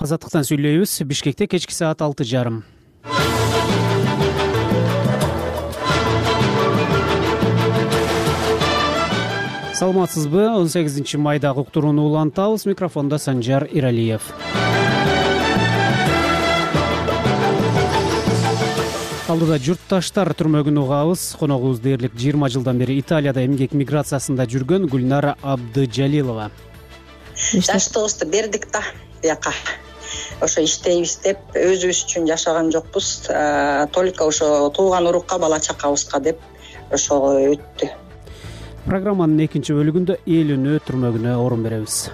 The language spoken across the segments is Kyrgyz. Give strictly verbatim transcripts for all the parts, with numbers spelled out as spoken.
Азаттыктан сүйлөйбүз. Бишкекте кечки саат алты жарым. Саламатсызбы? он сегизинчи майда уктурууну улантабыз. Микрофонда Санжар Иралиев. Алдыда журтташтар түрмөгүн угабыз. Коногубуз дээрлик жыйырма жылдан бери Италияда эмгек миграциясында жүргөн Гүлнара Абдыжалилова. Жаштыгыбызды бердик да бияка. Ошо иштейбиз деп өзүбүз үчүн жашаган жокпуз. Только ошо тууган урукка, бала чакабызга деп ошого өттү. Программанын экинчи бөлүгүндө эл үнү түрмөгүнө орун беребиз.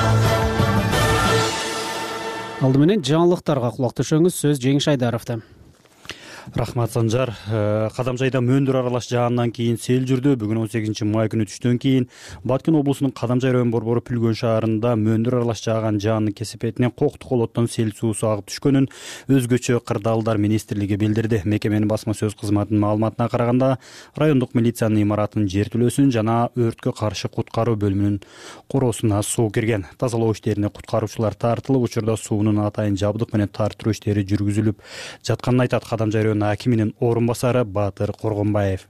Алды менен жаңылыктарга кулак төшөңүз. Сөз Жеңиш Айдаровдо. Рахмат, Санжар. Кадамжайда мөндүр аралаш жагандан кийин сел жүрдү. Бүгүн он сегизинчи май күнү түштөн кийин Баткен облусунун Кадамжай район борбору Пүлгөн шаарында мөндүр аралаш жааган жаанын кесепетинен коктук олоттон сел суусу агып түшкөнүн өзгөчө кырдаалдар министрлиги билдирди. Мекеменин басма сөз кызматынын маалыматына караганда, райондук милициянын имаратынын жертөлөсүн жана өрткө каршы куткаруу бөлүмүнүн короосуна суу кирген. Тазалоо иштерине куткаруучулар тартылып, учурда суунун атайын жабдык менен тартыруу иштери жүргүзүлүп жатканын айтат Кадамжай район акиминин орун басары Батыр Коргонбаев.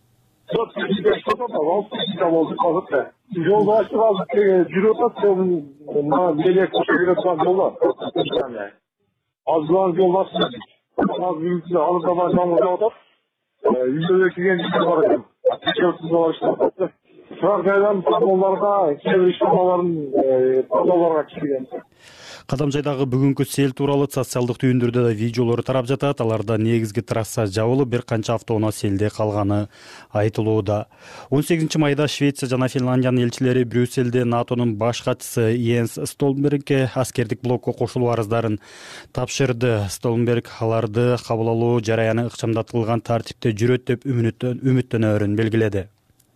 Жолду ачып алып жүрүп атат, мына мелек көчөгө турган жол бар. Азган жол бар. Азгын алып бара жамылып атат. Үйдө келген жер бар экен. Чечилип барышты. Шаар жайдан патрулдарга, кээ бир ишмаларын патрулдарга кирген. Кадамжайдагы бүгүнкү сел тууралуу социалдык түйүндөрдө да видеолор тарап жатат. Аларда негизги трасса жабылып, бир канча автоунаа селде калганы айтылууда. он сегизинчи майда Швеция жана Финляндиянын элчилери Брюссельде НАТОнун баш катчысы Йенс Столтенбергке аскердик блокко кошулуу арыздарын тапшырды. Столтенберг аларды кабыл алуу жараяны ыкчамдатылган тартипте жүрөт деп үмүттөнөөрүн белгиледи.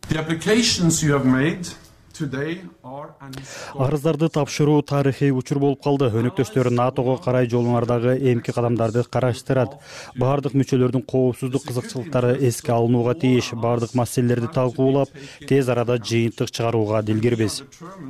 Арыздарды тапшыруу тарыхый учур болуп калды. Өнөктөштөр НАТОго карай жолуңардагы эмки кадамдарды караштырат. Бардык мүчөлөрдүн коопсуздук кызыкчылыктары эске алынууга тийиш. Бардык маселелерди талкуулап, тез арада жыйынтык чыгарууга дилгирбиз.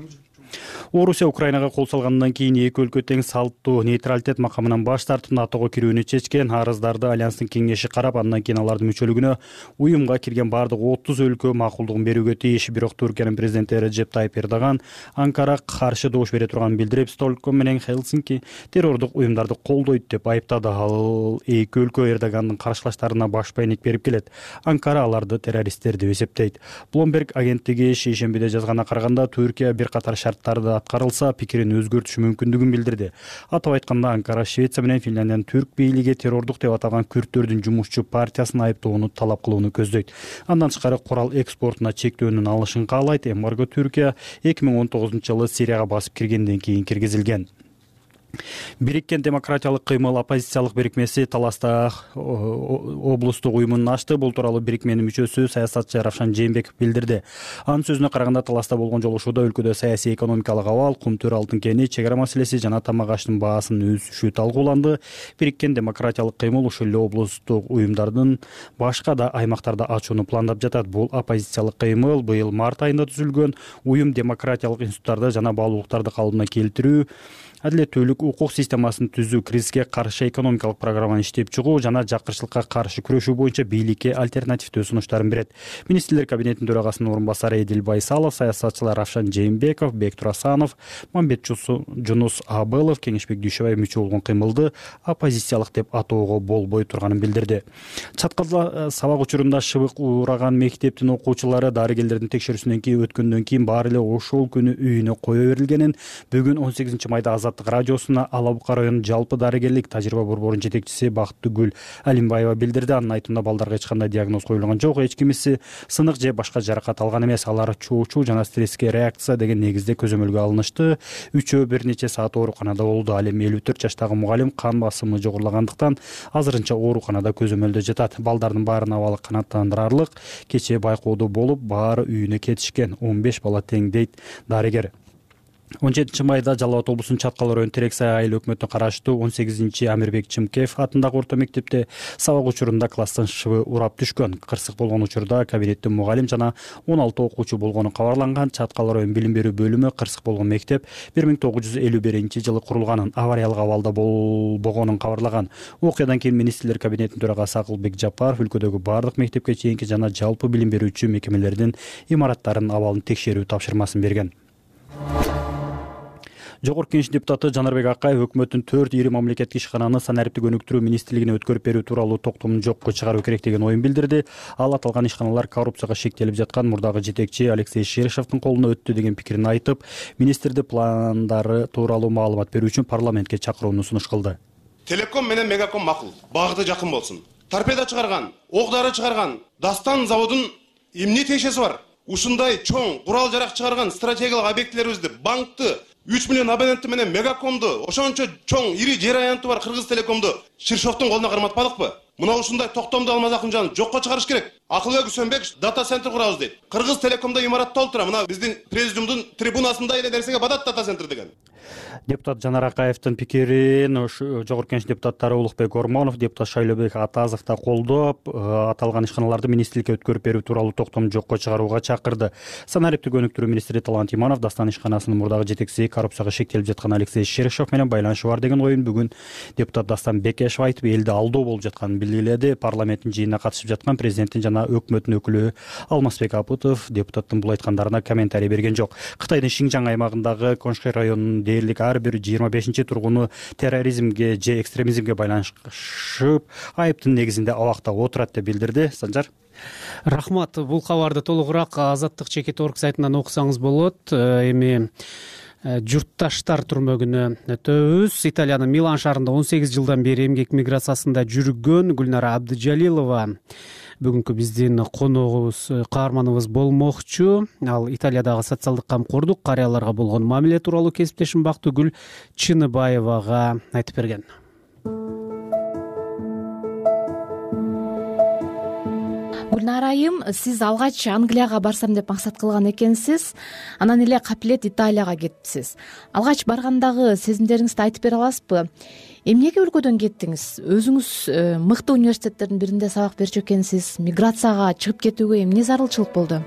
Орусия Украинага кол салгандан кийин эки өлкө тең салттуу нейтралитет макамынан баш тартып НАТОго кирүүнү чечкен. Арыздарды Альянстын кеңеши карап, андан кийин алардын мүчөлүгүнө уюмга кирген бардык отуз өлкө макулдугун берүүгө тийиш. Бирок Түркиянын президенти Реджеп Тайип Эрдоган Анкара каршы добуш бере турганын билдирип, Стокгольм менен Хелсинки террордук уюмдарды колдойт деп айыптады. Ал эки өлкө Эрдогандын каршылаштарына баш байнек берип келет. Анкара аларды террористтер деп эсептейт. Bloomberg агенттиги шейшембиде жазганына караганда, Түркия бир катар шарттарды аткарылса пикирин өзгөртүшү мүмкүндүгүн билдирди. Атап айтканда, Анкара Швеция менен Финляндиянын түрк бийлиги террордук деп аталган күрттөрдүн жумушчу партиясын айыптоону талап кылууну көздөйт. Андан тышкары курал экспортуна чектөөнүн алышын каалайт. Эмбарго Түркия эки миң он тогузунчу жылы Сирияга басып киргенден кийин киргизилген. Бириккен демократиялык кыймыл оппозициялык бирикмеси Таласта облустук уюмун ачты. Бул тууралуу бирикменин мүчөсү саясатчы Равшан Жээнбеков билдирди. Анын сөзүнө караганда, Таласта болгон жолугушууда өлкөдө саясий экономикалык абал, кум-төр алтын кени, чек ара маселеси жана тамак аштын баасынын өсүшү талкууланды. Бириккен демократиялык кыймыл ушул эле облустук уюмдардын башка да аймактарда ачууну пландап жатат. Бул оппозициялык кыймыл быйыл март айында түзүлгөн уюм демократиялык институттарды жана баалуулуктарды калыбына келтирүү, адилеттүүлүк укук системасын түзүү, кризиске каршы экономикалык программаны иштеп чыгуу жана жакырчылыкка каршы күрөшүү боюнча бийликке альтернативдүү сунуштарын берет. Министрлер кабинетинин төрагасынын орун басары Эдил Байсалов, саясатчылар Равшан Жээнбеков, Бектур Асанов, Мамбет Жунус Абылов, Кеңешбек Дүйшөбаев мүчө болгон кыймылды оппозициялык деп атоого болбой турганын билдирди. Чаткалда сабак учурунда шыбык ураган мектептин окуучулары дарыгерлердин текшерүүсүнөн кийин өткөндөн кийин баары эле ошол күнү үйүнө кое берилгенин бүгүн он сегизинчи майда Азаттык радиосуна Ала Бука районунун жалпы дарыгерлик тажрыйба борборунун жетекчиси Бактыгүл Алимбаева билдирди. Анын айтымында, балдарга эч кандай диагноз коюлган жок, эч кимиси сынык же башка жаракат алган эмес. Алар чоочу жана стресске реакция деген негизде көзөмөлгө алынышты. Үчөө бир нече саат ооруканада болду. Ал эми элүү төрт жаштагы мугалим кан басымы жогорулагандыктан азырынча ооруканада көзөмөлдө жатат. Балдардын баарынын абалы канааттандырарлык. Кечээ байкоодо болуп, баары үйүнө кетишкен. он беш бала тең дейт дарыгер. он жетинчи майда Жалал абад облусунун Чаткал району Терексай айыл өкмөтүнө караштуу он сегизинчи Амирбек Чымкеев атындагы орто мектепте сабак учурунда класстан шыбы урап түшкөн. Кырсык болгон учурда кабинеттин мугалим жана он алты окуучу болгону кабарланган. Чаткал район билим берүү бөлүмү кырсык болгон мектеп бир миң тогуз жүз элүү биринчи жылы курулганын, авариялык абалда болгонун кабарлаган. Окуядан кийин министрлер кабинетинин төрагасы Акылбек Жапаров өлкөдөгү бардык мектепке чейинки жана жалпы билим берүүчү мекемелердин имараттарынын абалын текшерүү тапшырмасын берген. Жогорку Кеңеш депутаты Жанарбек Акаев өкмөттүн төрт ири мамлекеттик ишкананы санариптик өнүктүрүү министрлигине өткөрүп берүү тууралуу токтомун жокко чыгаруу керек деген оюн билдирди. Ал аталган ишканалар коррупцияга шектелип жаткан мурдагы жетекчи Алексей Шерешевдин колуна өттү деген пикирин айтып, министрди пландары тууралуу маалымат берүү үчүн парламентке чакырууну сунуш кылды. Телеком менен Мегаком макул, багыты жакын болсун. Торпеда чыгарган, ок-дары чыгарган Дастан заводунун эмне тиешеси бар? Ушундай чоң курал жарак чыгарган стратегиялык объектилерибизди, банкты, үч миллион абоненти менен Мегакомду, ошончо чоң ири жер аянты бар Кыргыз Телекомду Ширшовдун колуна карматпадыкпы? Мына ушундай токтомду Алмаз Акынжанов жокко чыгарыш керек. Акылбек Үсөнбек дата центр курабыз дейт. Кыргыз Телекомдо имарат толтура. Мына биздин президиумдун трибунасында эле нерсеге бадат дата центр деген. Депутат Жанар Акаевдин пикирин Жогорку Кеңеш депутаттары Улукбек Ормонов, депутат Шайлообек Атазов да колдоп, аталган ишканаларды министрликке өткөрүп берүү тууралуу токтом жокко чыгарууга чакырды. Санариптик өнүктүрүү министри Талант Иманов Дастан ишканасынын мурдагы жетекчиси коррупцияга шектелип жаткан Алексей Шерешев менен байланышы бар деген оюн бүгүн депутат Дастан Бекешев айтып, элди алдоо болуп жатканын билдирди. Парламенттин жыйынына катышып жаткан президенттин жана өкмөттүн өкүлү Алмазбек Апутов депутаттын бул айткандарына комментарий берген жок. Кытайдын Шинжаң аймагындагы Коншхай районунун дээрлик ар бир жыйырма бешинчи тургуну терроризмге же экстремизмге байланышып айыптын негизинде абакта отурат деп билдирди. Санжар. Рахмат. Бул кабарды толугураак Азаттык чекит орг сайтынан окусаңыз болот. Эми журтташтар түрмөгүнө өтөбүз. Италиянын Милан шаарында он сегиз жылдан бери эмгек миграциясында жүргөн Гүлнара Абдыжалилова бүгүнкү биздин коногубуз, каарманыбыз болмокчу. Ал Италиядагы социалдык камкордук, карыяларга болгон мамиле тууралуу кесиптешим Бактыгүл Чыныбаевага айтып берген. Гүлнара айым, сиз алгач Англияга барсам деп максат кылган экенсиз, анан эле капилет Италияга кетипсиз. Алгач баргандагы сезимдериңизди айтып бере аласызбы? Эмнеге өлкөдөн кеттиңиз? Өзүңүз мыкты университеттердин биринде сабак берчү экенсиз. Миграцияга чыгып кетүүгө эмне зарылчылык болду?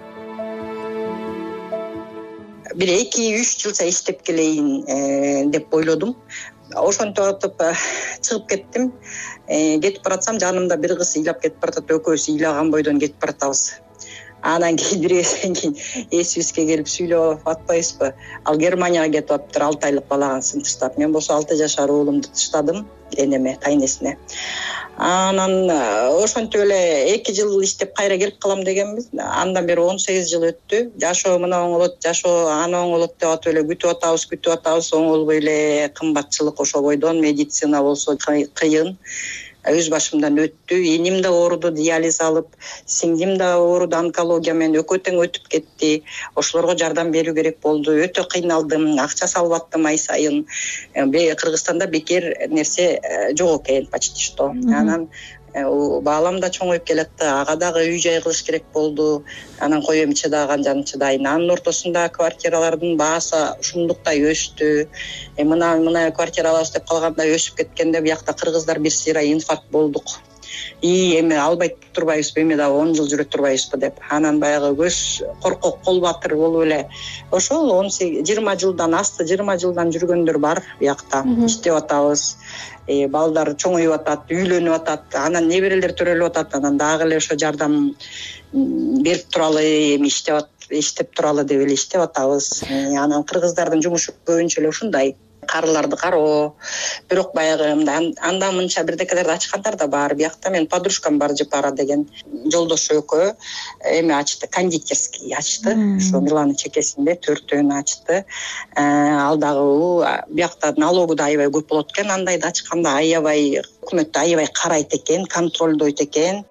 Бир эки үч жылча иштеп келейин деп ойлодум. Ошентип атып чыгып кеттим. Кетип баратсам, жанымда бир кыз ыйлап кетип баратат. Экөөбүз ыйлаган бойдон кетип баратабыз. Анан кийин бир эсен кийин эсибизге келип сүйлөп атпайбызбы? Ал Германияга кетип атыптыр, алты айлык балагасын таштап. Мен болсо алты жашар уулумду таштадым энеме, тайнесине. Анан ошентип эле эки жыл иштеп кайра келип калам дегенбиз. Андан бери он сегиз жыл өттү. Жашоо мына оңолот, жашоо аны оңолот деп атып эле күтүп атабыз, күтүп атабыз, оңолбой эле. Кымбатчылык ошо бойдон, медицина болсо кыйын. Өз башымдан өттү. Эним да ооруду, диализ алып, сиңдим да ооруду, онкология менен экөө тең өтүп кетти. Ошолорго жардам берүү керек болду. Өтө кыйналдым, акча салып аттым ай сайын. Кыргызстанда бекер нерсе жок экен почти что. Анан баалам да чоңоюп келатты, ага дагы үй жай кылыш керек болду. Анан коем чыдаган жан чыдайын. Анын ортосунда квартиралардын баасы ушундуктай өстү. Э мына мына квартира алабыз деп калганда өсүп кеткенде биякта кыргыздар бир сыйра инфаркт болдук. И эми албай турбайбызбы, эми дагы он жыл жүрө турбайбызбы деп. Анан баягы көз коркок кол батыр болуп эле ошол он сегиз жыйырма жылдан асты, жыйырма жылдан жүргөндөр бар биякта. Иштеп атабыз. Э балдар чоңоюп атат, үйлөнүп атат, анан неберелер төрөлүп атат, анан дагы эле ошо жардам берип туралы, эми иштеп иштеп туралы деп эле иштеп атабыз. Анан кыргыздардын жумушу көбүнчө эле ушундай. Карыларды кароо. Бирок баягы анда мынча бирдекелерди ачкандар да бар. Биякта мен подружкам бар, Жапара деген жолдошу экөө эми ачты, кондитерский ачты. Ошо Миланын чекесинде төртөөнү ачты. Ал дагы биякта налогу да аябай көп болот экен. Андайды ачканда аябай өкмөт аябай карайт экен, контролдойт экен.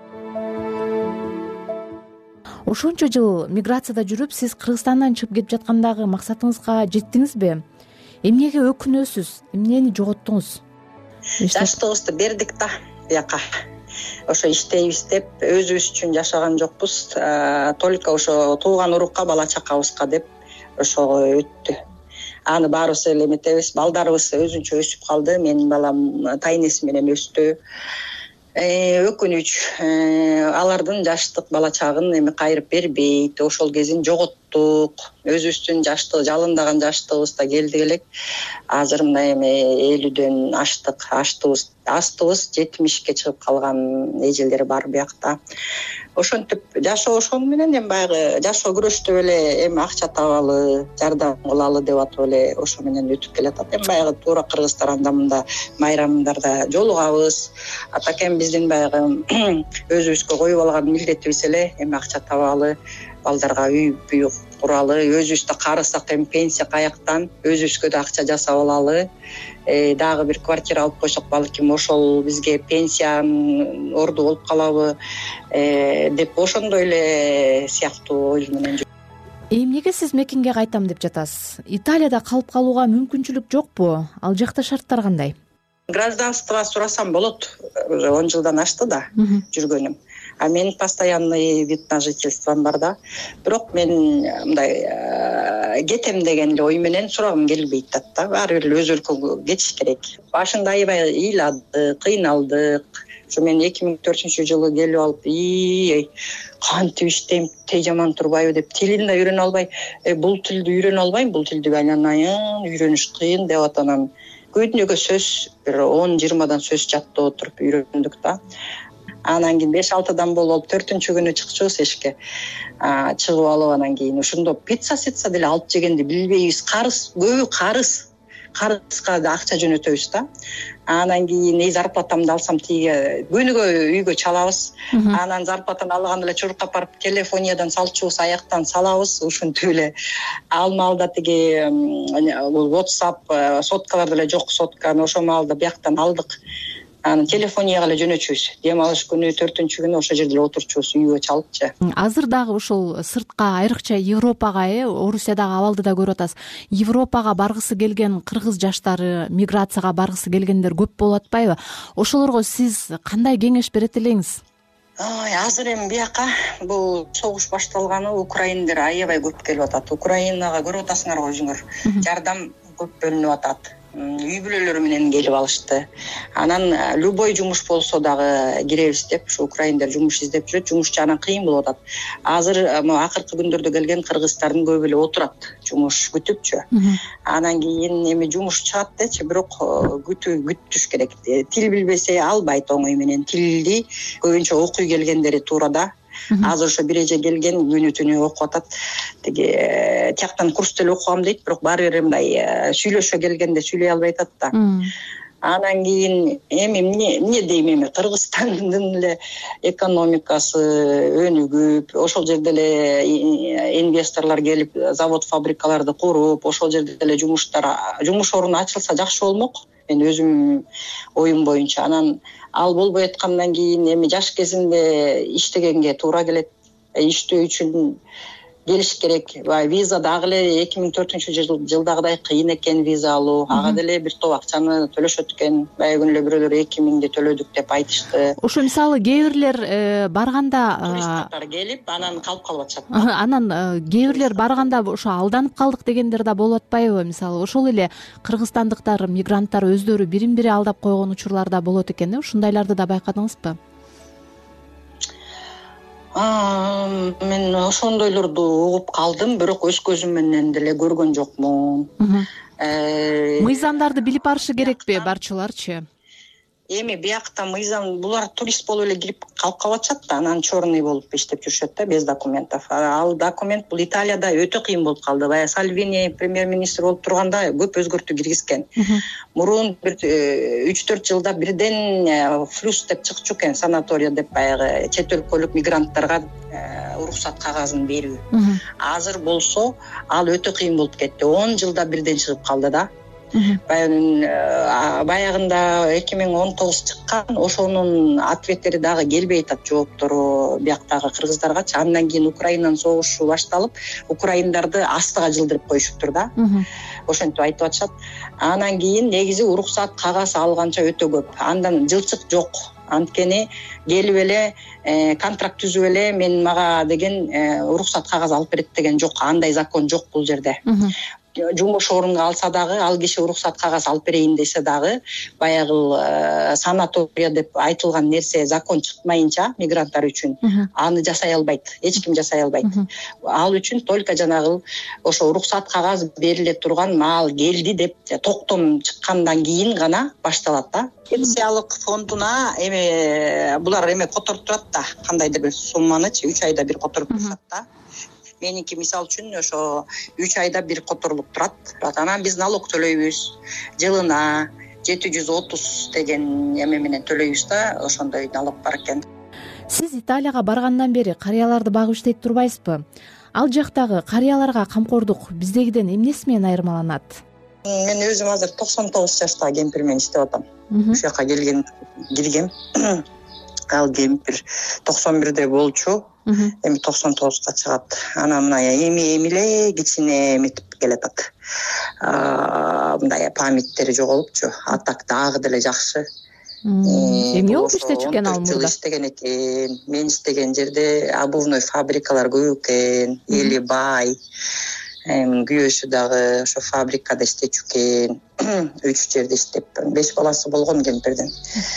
Ошончо жыл миграцияда жүрүп, сиз Кыргызстандан чыгып кетип жаткандагы максатыңызга жеттиңизби? Эмнеге өкүнөсүз? Эмнени жоготтуңуз? Жаштыгыбызды бердик да бияка. Ошо иштейбиз деп өзүбүз үчүн жашаган жокпуз. Только ошо тууган урукка, бала чакабызга деп ошого өттү. аны баарыбыз эле эметебиз. Балдарыбыз өзүнчө өсүп калды. Менин балам тайнеси менен өстү. Өкүнүч, алардын жаштык бала чагын эми кайрып бербейт. Ошол кезин жоготтук. Өзүбүздүн жаштык, жалындаган жаштыгыбызда келдик элек. Азыр мына эми элүүдөн аштык, аштыбыз, астыбыз жетимишке чыгып калган эжелер бар биякта. Ошентип жашоо ошону менен эми баягы жашоо күрөштүп эле эми акча табалы, жардам кылалы деп атып эле ошо менен өтүп келатат. Эми баягы туура кыргыздар анда мында майрамдарда жолугабыз. Атакем биздин баягы өзүбүзгө коюп алган милдетибиз эле эми акча табалы, балдарга үй буй куралы, өзүбүз да карысак эми пенсия каяктан, өзүбүзгө да акча жасап алалы. Дагы бир квартира алып койсок балким ошол бизге пенсиянын орду болуп калабы деп ошондой эле сыяктуу ой менен. Эмнеге сиз Мекинге кайтам деп жатасыз? Италияда калып калууга мүмкүнчүлүк жокпу? Ал жакта шарттар кандай? Гражданство сурасам болот. Уже он жылдан ашты да жүргөнүм. А менин постоянный вид на жительством бар да. Бирок мен мындай кетем деген эле ой менен сурагым келбейт да. Баары бир өз өлкөгө кетиш керек. Башында аябай ыйладык, кыйналдык. Ошо мен эки миң төртүнчү жылы келип алып, ий, кантип иштейм, тей жаман турбайбы деп тилин да үйрөнө албай, бул тилди үйрөнө албайм, бул тилди айланайын, үйрөнүш кыйын деп атам. Күнүгө сөз бир он жыйырмадан сөз жаттап отуруп үйрөндүк да. Анан кийин беш алтыдан болуп төртүнчү күнү чыкчубуз эшикке. Чыгып алып анан кийин ошондо пицца ситса деле алып жегенди билбейбиз. Карыз, көбү карыз. Карызга да акча жөнөтөбүз да. Анан кийин эй зарплатамды алсам тиге күнүгө үйгө чалабыз. Анан зарплатаны алган эле чурукка барып телефониядан салчубуз, аяктан салабыз. Ушинтип эле алма-алда тиги WhatsApp соткалар деле жок, сотканы ошо маалда бияктан алдык. Анан телефонияга эле жөнөтчүбүз. Дем алыш күнү төртүнчү күнү ошо жерде эле отурчубуз, үйгө чалыпчы. Азыр дагы ошол сыртка, айрыкча Европага, э, Орусиядагы абалды да көрүп атасыз. Европага баргысы келген кыргыз жаштары, миграцияга баргысы келгендер көп болуп атпайбы? Ошолорго сиз кандай кеңеш берет элеңиз? Ой, азыр эми бияка бул согуш башталганы Украиндер аябай көп келип атат. Украинага көрүп атасыңарбы өзүңөр? Жардам көп бөлүнүп атат. Үй бүлөлөр менен келип алышты. Анан любой жумуш болсо дагы киребиз деп, ушу украиндер жумуш издеп жүрөт. Жумушчу анан кыйын болуп атат. Азыр акыркы күндөрдө келген кыргыздардын көбү эле отурат, жумуш күтүпчү. Анан кийин эми жумуш чыгат дечи, бирок күтүү күтүш керек. Тил билбесе албайт оңой менен. Тилди көбүнчө окуй келгендери туурада. Азыр ошо бир эже келген күнү түнү окуп атат. Тиги тияктан курс деле окугам дейт, бирок баары бир мындай сүйлөшө келгенде сүйлөй албай атат да. Анан кийин эми эмне дейм, эми Кыргызстандын эле экономикасы өнүгүп, ошол жерде эле инвесторлор келип завод, фабрикаларды куруп, ошол жерде эле жумуштар, жумуш орну ачылса жакшы болмок. Мен өзүм оюм боюнча. Анан ал болбой аткандан кийин эми жаш кезинде иштегенге туура келет. Иштөө үчүн келиш керек. Виза дагы эле эки миң төртүнчү жылдагыдай кыйын экен виза алуу. Ага деле бир топ акчаны төлөшөт экен. Баягы күнү эле бирөөлөр эки миңди төлөдүк деп айтышты. Ошо мисалы кээ бирлер барганда туристтер келип, анан калып калып атышат. Анан кээ бирлер барганда ошо алданып калдык дегендер да болуп атпайбы? Мисалы ошол эле кыргызстандыктар, мигранттар өздөрү бирин-бири алдап койгон учурлар да болот экен, э? Ушундайларды да байкадыңызбы? Мен ошондойлорду угуп калдым, бирок өз көзүм менен деле көргөн жокмун. Мыйзамдарды билип барышы керекпи барчуларчы? Эми биякта мыйзам, булар турист болуп эле кирип калып калып атышат да, анан чёрный болуп иштеп жүрүшөт да, без документов. Ал документ бул Италияда өтө кыйын болуп калды. Баягы Сальвини премьер-министр болуп турганда көп өзгөртүү киргизген. Мурун бир үч төрт жылда бирден флюс деп чыкчу экен, санатория деп, баягы чет өлкөлүк мигранттарга уруксат кагазын берүү. Азыр болсо ал өтө кыйын болуп кетти. он жылда бирден чыгып калды да. Баягында эки миң он тогуз чыккан, ошонун ответтери дагы келбей атат, жооптору бияктагы кыргыздаргачы. Андан кийин Украинанын согушу башталып, украиндарды астыга жылдырып коюшуптур да. Ошентип айтып атышат. Анан кийин негизи уруксат кагаз алганча өтө көп. Андан жылчык жок. Анткени келип эле контракт түзүп эле мен мага деген уруксат кагаз алып берет деген жок. Андай закон жок бул жерде. жумуш орунга алса дагы, ал киши уруксат кагаз алып берейин десе дагы, баягы санатория деп айтылган нерсе закон чыкмайынча мигранттар үчүн аны жасай албайт, эч ким жасай албайт. Ал үчүн только жанагы ошо уруксат кагаз бериле турган маал келди деп токтом чыккандан кийин гана башталат да. Пенсиялык фондуна эме булар эме которуп турат да, кандайдыр бир сумманычы үч айда бир которуп турат да. Меники мисал үчүн ошо үч айда бир которулуп турат. Анан биз налог төлөйбүз. Жылына жети жүз отуз деген эме менен төлөйбүз да, ошондой налог бар экен. Сиз Италияга баргандан бери карыяларды багып иштейт турбайсызбы? Ал жактагы карыяларга камкордук биздегиден эмнеси менен айырмаланат? Мен өзүм азыр токсон тогуз жаштагы кемпир менен иштеп атам. Ушул жака келген киргем. Ал кемпир токсон бирде болчу. Эми токсон тогузга чыгат. Анан мына эми эми эле кичине эметип келатат. Мындай памяттери жоголупчу. А так дагы деле жакшы. Эмне болуп иштечү экен ал мурда? Иштеген экен. Мен иштеген жерде обувной фабрикалар көп экен. Эли бай. Күйөөсү дагы ошо фабрикада иштечү экен. Үч жерде иштеп, беш баласы болгон кемпирдин.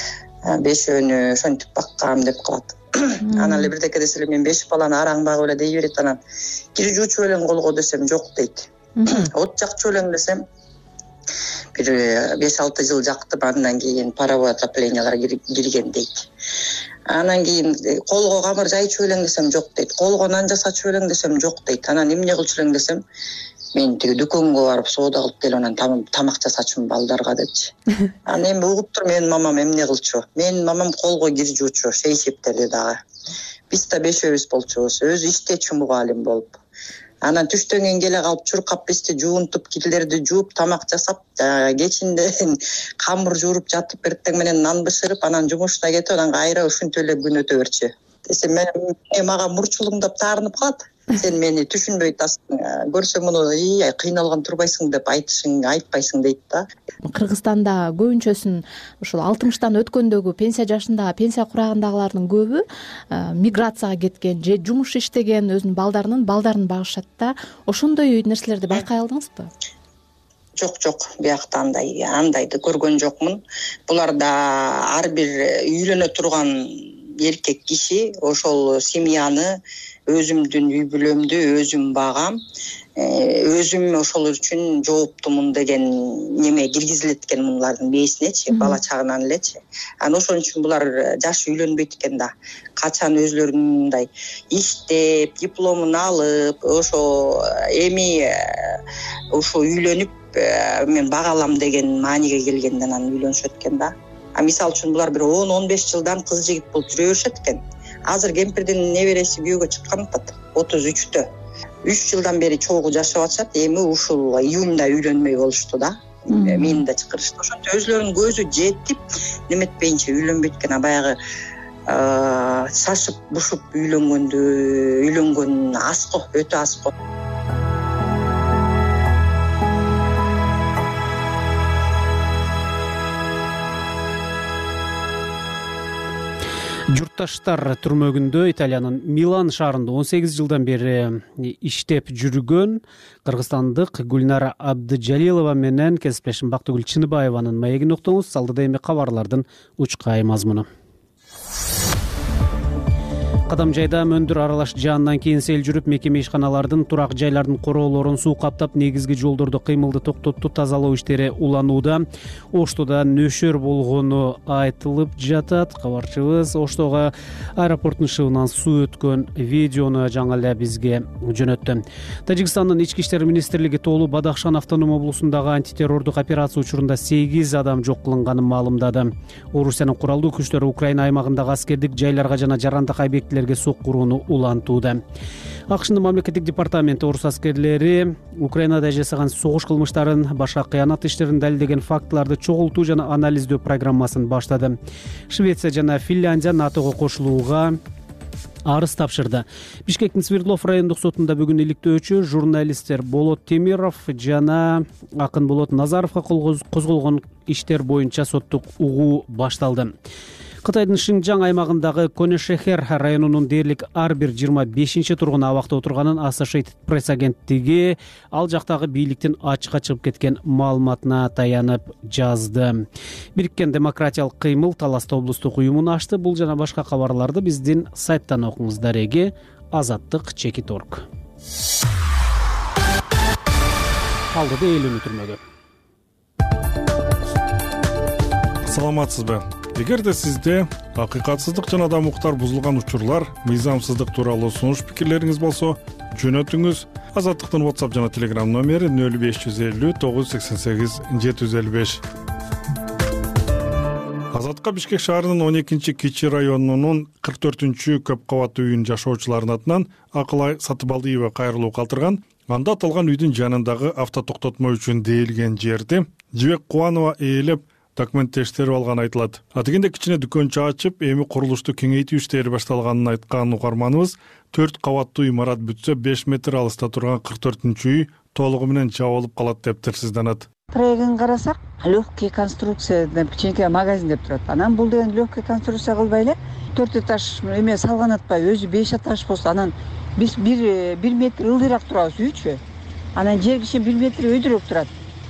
Бешөөнү ошентип баккам деп калат. Анан эле бирдеке десе эле мен беш баланы араң багып эле дей берет. Анан кир жуучу элең колго десем жок дейт. От жакчу элең десем бир беш алты жыл жактым, андан кийин паровой отоплениялар кирген дейт. Анан кийин колго камыр жайчу элең десем жок дейт. Колго нан жасачу элең десем жок дейт. Анан эмне кылчу элең десем мен тиги дүкөнгө барып соода кылып келип анан тамак жасачумун балдарга депчи. Анан эми угуп тур менин мамам эмне кылчу. Менин мамам колго кир жуучу, шейшептерди дагы. Биз да бешөөбүз болчубуз, өзү иштечү мугалим болуп. Анан түштөн кийин келе калып чуркап бизди жуунтуп, кирлерди жууп, тамак жасап, кечинде камыр жууруп жатып, эртең менен нан бышырып, анан жумушуна кетип, анан кайра ушинтип эле күн өтө берчү. Десем мен мага мурчулуңдап таарынып калат. Сен мени түшүнбөй атасың, көрсөң муну ий кыйналган турбайсың деп айтышың, айтпайсың дейт да. Кыргызстанда көбүнчөсүн ушул алтымыштан өткөндөгү пенсия жашындагы, пенсия курагындагылардын көбү миграцияга кеткен же жумуш иштеген, өзүнүн балдарынын балдарын багышат да. Ошондой нерселерди байкай алдыңызбы? Жок, жок, биякта андай, андайды көргөн жокмун. Буларда ар бир үйлөнө турган эркек киши ошол семьяны өзүмдүн үй бүлөмдү өзүм багам, өзүм ошол үчүн жооптумун деген неме киргизилет экен мулардын бээсинечи, бала чагынан элечи. Анан ошон үчүн булар жаш үйлөнбөйт экен да. Качан өзлөрүнүн мындай иштеп, дипломун алып, ошо эми ошо үйлөнүп мен бага алам деген мааниге келгенде анан үйлөнүшөт экен да. А мисалы үчүн булар бир он он беш жылдан кыз жигит болуп жүрө беришет экен. Азыр кемпирдин небереси күйөөгө чыккан атат, отуз үчтө. үч жылдан бери чогуу жашап атышат, эми ушул июньда үйлөнмөй болушту да. Мени да чакырышты. Ошончо өзлөрүнүн көзү жетип, неметпейинче үйлөнбөйт экен, а баягы сашып, бушуп үйлөнгөндү, үйлөнгөн аз го, өтө аз го. Журтташтар түрмөгүндө Италиянын Милан шаарында он сегиз жылдан бери иштеп жүргөн кыргызстандык Гүлнара Абдыжалилова менен кесиптешим Бактыгүл Чыныбаеванын маегин уктуңуз. Алдыда эми кабарлардын учкай мазмуну. Кадам жайда мөндүр аралаш жаандан кийин сел жүрүп, мекеме ишканалардын, турак жайлардын короолорун суу каптап, негизги жолдорду кыймылды токтотту, тазалоо иштери уланууда. Оштода нөшөр болгону айтылып жатат. Кабарчыбыз Оштого аэропорттун шыбынан суу өткөн видеону жаңы эле бизге жөнөттү. Тажикстандын ички иштер министрлиги тоолуу Бадахшан автоном облусундагы антитеррордук операция учурунда сегиз адам жок кылынганын маалымдады. Орусиянын куралдуу күчтөрү Украина аймагындагы аскердик жайларга жана жарандык объектилерге соккурууну улантууда. АКШнын мамлекеттик департаменти орус аскерлери Украинада жасаган согуш кылмыштарын, башка кыянат иштерин далилдеген фактыларды чогултуу жана анализдөө программасын баштады. Швеция жана Финляндия НАТОго кошулууга арыз тапшырды. Бишкектин Свердлов райондук сотунда бүгүн иликтөөчү журналисттер Болот Темиров жана Акын Болот Назаровго козголгон иштер боюнча соттук угуу башталды. Кытайдын Шинжаң аймагындагы Конешехер районунун дээрлик ар бир жыйырма бешинчи тургуну абакта отурганын Associated Press агенттиги ал жактагы бийликтин ачыкка чыгып кеткен маалыматына таянып жазды. Бириккен демократиялык кыймыл Талас облустук уюмун ачты. Бул жана башка кабарларды биздин сайттан окуңуздар эги азаттык чекит точка орг. Алдыда элүүнү түрмөгө. Саламатсызбы? Эгерде сизде акыйкатсыздык жана да укуктар бузулган учурлар, мыйзамсыздык тууралуу сунуш пикирлериңиз болсо, жөнөтүңүз. Азаттыктын WhatsApp жана Telegram номери нөл беш жүз элүү тогуз жүз сексен сегиз жети жүз элүү беш. Азатка Бишкек шаарынын он экинчи Кичи районунун кырк төртүнчү көп кабаттуу үйүнүн жашоочуларынын атынан Акылай Сатыбалдиева кайрылуу калтырган. Анда аталган үйдүн жанындагы автотоктотмо үчүн дээлген жерди Жибек Кубанова ээлеп документтештирип алганы айтылат. Атыгенде кичине дүкөнчө ачып, эми курулушту кеңейтүү иштери башталганын айткан угарманыбыз төрт кабаттуу имарат бүтсө беш метр алыста турган кырк төртүнчү үй толугу менен жабылып калат деп тирсизданат. Проектин карасак, легкий конструкция деп кичинекей магазин деп турат. Анан бул деген легкий конструкция кылбай эле төрт этаж эме салган атпайбы, өзү беш этаж болсо анан биз бир бир метр ылдыйраак турабыз үйчү. Анан жер киши бир метр өйдүрөөк турат.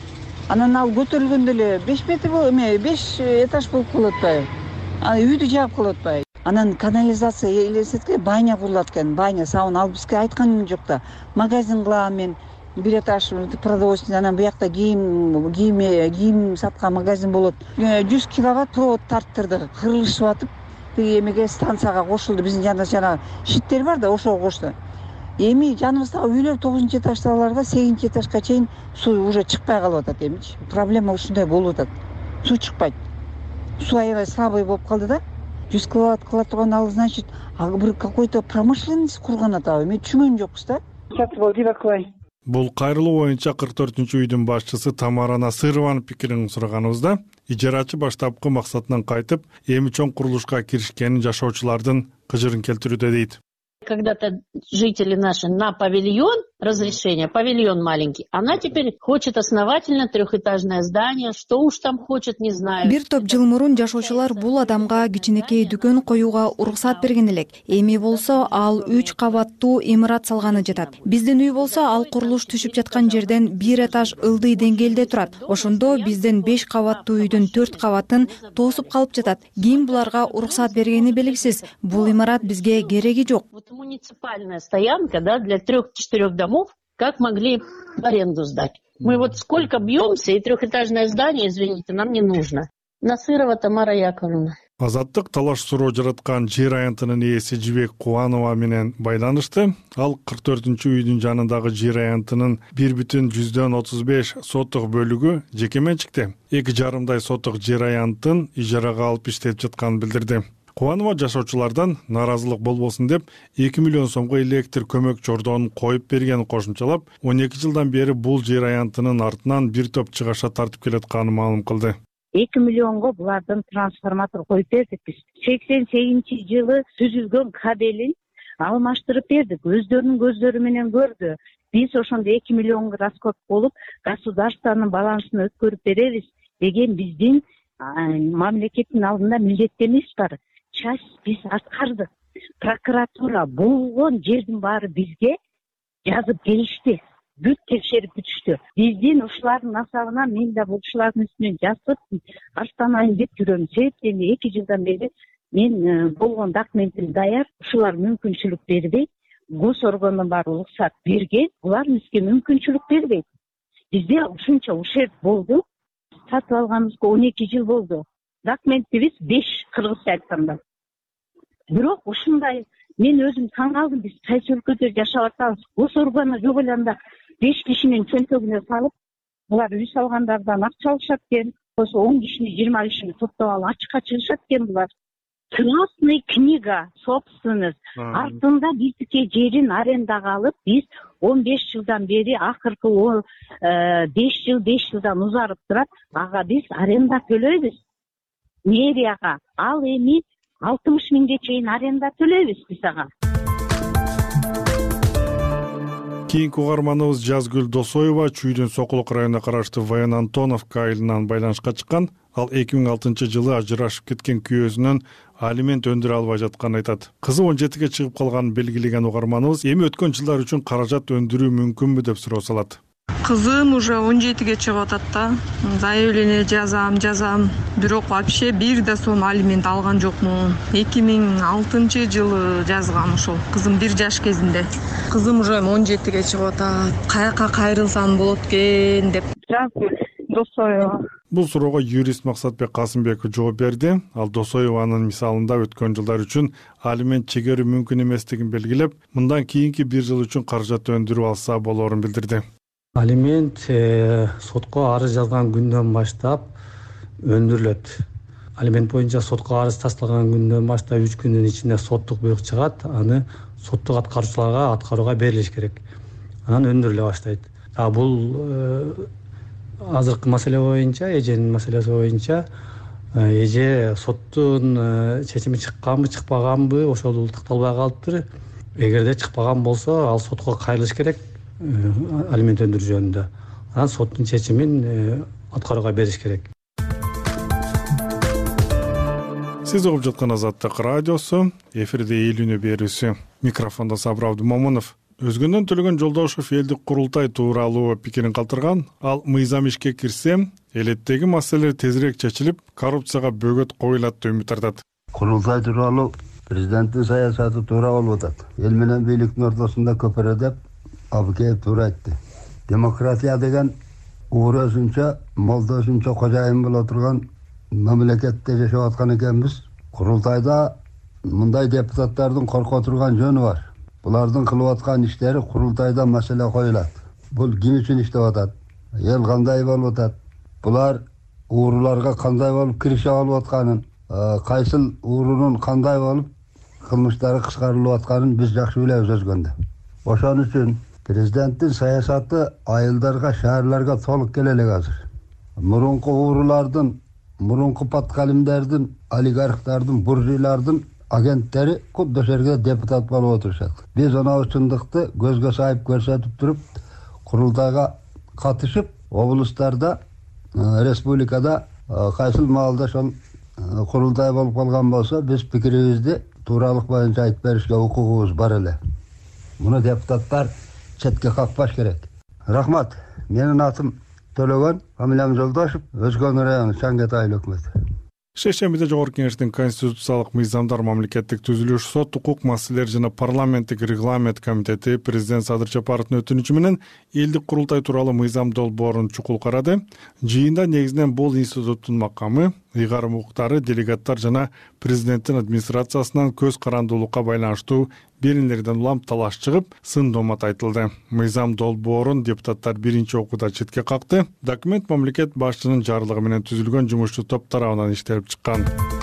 Анан ал көтөрүлгөндө эле беш метр болуп эме беш этаж болуп калып атпайбы? Анан үйдү жаап калып атпайбы? Анан канализация элестетке баня курулат экен, баня сабын ал бизге айткан жок да. Магазин кылам мен, бир этаж продовольствие, анан буякта кийим кийим кийим саткан магазин болот. жүз киловатт провод тарттырдык, кырылышып атып, тиги эмеге станцияга кошулду. Биздин жанында жана щиттер бар да, ошого кошту. Эми жаныбыздагы үйлөр тогузунчу этаждагыларга сегизинчи этажга чейин суу уже чыкпай калып атат эмичи. Проблема ушундай болуп атат. Суу чыкпайт. Суу аябай слабый болуп калды да. жүз киловатт кыла турган ал, значит, бир какой-то промышленность курган атабы. Мен түшүнгөн жокпуз да. Сатыбалдиева Акылай. Бул кайрылуу боюнча кырк төртүнчү үйдүн башчысы Тамара Насырованын пикирин сураганыбызда, ижарачы баштапкы максатынан кайтып, эми чоң курулушка киришкенин жашоочулардын кыжырын келтирүүдө дейт. Когда-то жители наши на павильон разрешение, павильон маленький. Она теперь хочет основательно трехэтажное здание. Что уж там хочет, не знаю. Бир топ жыл мурун жашоочулар бул адамга кичинекей дүкөн коюуга уруксат берген элек. Эми болсо ал үч кабаттуу имарат салганы жатат. Биздин үй болсо ал курулуш түшүп жаткан жерден бир этаж ылдый деңгээлде турат. Ошондо биздин беш кабаттуу үйдүн төрт кабатын тосуп калып жатат. Ким буларга уруксат бергени белгисиз. Бул имарат бизге кереги жок. Муниципальная стоянка, да, для трех-четырех домов, как могли в аренду сдать. Мы вот сколько бьемся, и трехэтажное здание, извините, нам не нужно. Насырова Тамара Яковлевна. Азаттык талаш суроо жараткан жер аянтынын ээси Жибек Кубанова менен байланышты. Ал кырк төртүнчү үйдүн жанындагы жер аянтынын бир бүтүн жүздөн отуз беш соттук бөлүгү жеке менчикте. эки жарымдай соттук жер аянтын ижарага алып иштеп жатканын билдирди. Кубанова жашоочулардан нааразылык болбосун деп эки миллион сомго электр көмөк чордоонун коюп бергенин кошумчалап, он эки жылдан бери бул жер аянтынын артынан бир топ чыгаша тартып келатканын маалым кылды. эки миллионго булардын трансформатор коюп бердик биз. сексен сегизинчи жылы түзүлгөн кабелин алмаштырып бердик. Өздөрүнүн көздөрү менен көрдү. Биз ошондо эки миллионго расход болуп, государственный балансына өткөрүп беребиз деген биздин мамлекеттин алдында милдеттениш бар. Часть биз аткардык. Прокуратура болгон жердин баары бизге жазып келишти. Бүт текшерип бүтүштү. Биздин ушулардын насабынан мен да бул ушулардын үстүнөн жазып астанайын деп жүрөм. Себептен эки жылдан бери мен болгон документим даяр. Ушулар мүмкүнчүлүк бербейт. Гос органы бар уруксат берген. Булар бизге мүмкүнчүлүк бербейт. Бизде ушунча ушерт болду. Сатып алганыбызга он эки жыл болду. Документибиз беш кыргызча айтканда. Бирок ушундай мен өзүм таң калдым. Биз кайсы өлкөдө жашап атабыз? Гос органы жок эле анда беш кишинин чөнтөгүнө салып, булар үй салгандардан акча алышат экен. Болсо он кишини, жыйырма кишини топтоп алып ачыкка чыгышат экен булар. Красный книга, собственность. Артында бизге жерин арендага алып, биз он беш жылдан бери акыркы беш жыл, беш жылдан узарып турат. Ага биз аренда төлөйбүз. Мэрияга ал эми алтымыш миңге чейин аренда төлөйбүз биз ага. Кийинки угарманыбыз Жазгүл Досоева Чүйдүн Сокулук районуна караштуу Воен Антоновка айылынан байланышка чыккан. Ал эки миң алтынчы жылы ажырашып кеткен күйөөсүнөн алимент өндүрө албай жатканын айтат. Кызы он жетиге чыгып калганын белгилеген угарманыбыз эми өткөн жылдар үчүн каражат өндүрүү мүмкүнбү деп суроо салат. Кызым уже он жетиге чыгып атат да. Заявление жазам, жазам. Бирок вообще бир да сом алимент алган жокмун. эки миң алтынчы жылы жазгам ошол. Кызым бир жаш кезинде. Кызым уже он жетиге чыгып атат. Каяка кайрылсам болот экен деп. Досоева. Бул суроого юрист Максатбек Касымбеков жооп берди. Ал Досоеванын мисалында өткөн жылдар үчүн алимент чегерүү мүмкүн эместигин белгилеп, мындан кийинки бир жыл үчүн каражат өндүрүп алса болоорун билдирди. Алимент сотко арыз жазган күндөн баштап өндүрүлөт. Алимент боюнча сотко арыз тасталган күндөн баштап үч күндүн ичинде соттук буйрук чыгат, аны соттук аткаруучуларга аткарууга берилиш керек. Анан өндүрүлө баштайт. А бул азыркы маселе боюнча, эженин маселеси боюнча эже соттун чечими чыкканбы, чыкпаганбы ошол такталбай калыптыр. Эгерде чыкпаган болсо, ал сотко кайрылыш керек алимент өндүрүү жөнүндө. Анан соттун чечимин аткарууга бериш керек. Сиз угуп жаткан Азаттык радиосу, эфирде эл үнү берүүсү. Микрофондо Сабыр Абдумомунов. Өзгөндөн Төлөгөн Жолдошев элдик курултай тууралуу пикирин калтырган. Ал мыйзам ишке кирсе, элеттеги маселелер тезирээк чечилип, коррупцияга бөгөт коюлат деп үмүт артат. Курултай тууралуу президенттин саясаты туура болуп атат. Эл менен бийликтин ортосунда көпөрө деп Абыкеев туура айтты. Демократия деген ууросунча, молдосунча кожайын боло турган мамлекетте жашап аткан экенбиз. Курултайда мындай депутаттардын корко турган жөнү бар. Булардын кылып аткан иштери курултайда маселе коюлат. Бул ким үчүн иштеп атат? Эл кандай болуп атат? Булар ууруларга кандай болуп киреше алып атканын, кайсыл уурунун кандай болуп кылмыштары кыскарылып атканын биз жакшы билебиз өзгөндө. Ошон үчүн президенттин саясаты айылдарга, шаарларга толук келе элек азыр. Мурунку уурулардын, мурунку паткалимдердин, олигархтардын, буржуйлардын агенттери кудду жерге депутат болуп отурушат. Биз анау чындыкты көзгө сайып көрсөтүп туруп, курултайга катышып, облустарда, республикада кайсыл маалда ошол курултай болуп калган болсо, биз пикирибизди тууралык боюнча айтып беришке укугубуз бар эле. Муну депутаттар четке какпаш керек. Рахмат. Менин атым Төлөгөн, фамилиям Жолдошев, Өзгөн району, Чаңгет айыл өкмөтү. Шешемиде Жогорку Кеңештин конституциялык мыйзамдар мамлекеттик түзүлүш, сот укук маселелери жана парламенттик регламент комитети президент Садыр Жапаровдун өтүнүчү менен элдик курултай тууралуу мыйзам долбоорун чукул карады. Жыйында негизинен бул институттун макамы, ыйгарым укуктары, делегаттар жана президенттин администрациясынан көз карандуулукка байланыштуу беренелерден улам талаш чыгып, сын домат айтылды. Мыйзам долбоорун депутаттар биринчи окууда четке какты. Документ мамлекет башчынын жарлыгы менен түзүлгөн жумушчу топ тарабынан иштелип чыккан.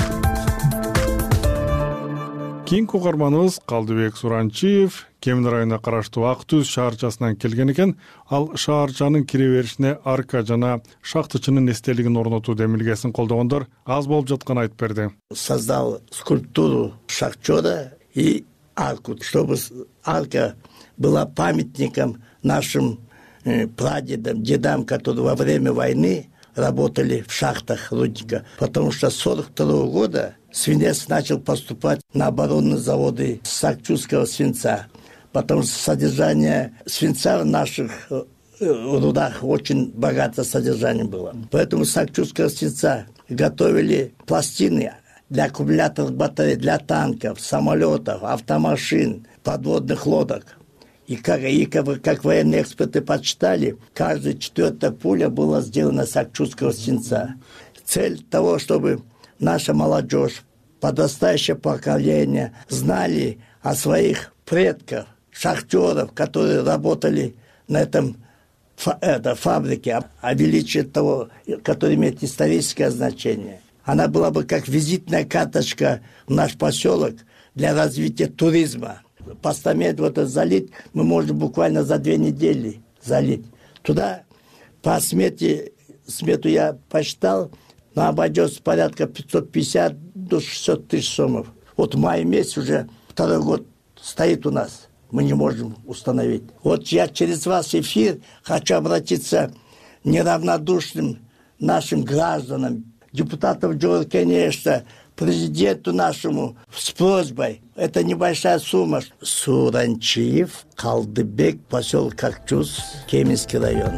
Кийинки угарманыбыз Калдыбек Суранчиев Кемин районуна караштуу Ак Түз шаарчасынан келген экен. Ал шаарчанын кире беришине арка жана шахтычынын эстелигин орнотуу демилгесин колдогондор аз болуп жатканын айтып берди. Создал скульптуру шахтера и арку, чтобы арка была памятником нашим э, прадедам, дедам, которые во время войны работали в шахтах рудника. Потому что с сорок второго года свинец начал поступать на оборонные заводы сакчурского свинца. Потому что содержание свинца в наших э, рудах очень богатое содержание было. Поэтому сакчурского свинца готовили пластины для аккумуляторных батарей, для танков, самолетов, автомашин, подводных лодок. И как, и как, как военные эксперты подсчитали, каждая четвертая пуля была сделана с акчурского свинца. Цель того, чтобы наша молодежь, подрастающее поколение знали о своих предках, шахтеров, которые работали на этом это, фабрике, о величии того, который имеет историческое значение. Она была бы как визитная карточка в наш поселок для развития туризма. Постамент вот этот залить мы можем буквально за две недели залить. Туда по смете, смету я посчитал, но обойдется порядка пятьсот пятьдесят до шестьсот тысяч сомов. Вот в мае месяц уже второй год стоит у нас. Мы не можем установить. Вот я через вас эфир хочу обратиться к неравнодушным нашим гражданам, депутатов жогорку кеңеште президенту нашему с просьбой. Это небольшая сумма. Суранчиев, Калдыбек, поселок Акчус, Кеминский район.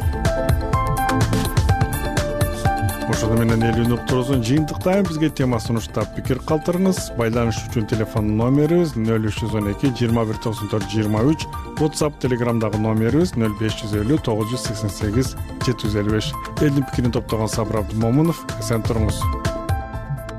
Ошону менен эл үн уктуруусун жыйынтыктайм. Бизге тема сунуштап пикир калтырыңыз. Байланыш үчүн телефон номерибиз нөл үч жүз он эки жыйырма бир токсон төрт жыйырма үч. WhatsApp, Telegramдагы номерибиз нөл беш жүз элүү тогуз жүз сексен сегиз жети жүз элүү беш. Элдин пикирин топтогон Сабыр Абдымомунов. Эсен туруңуз.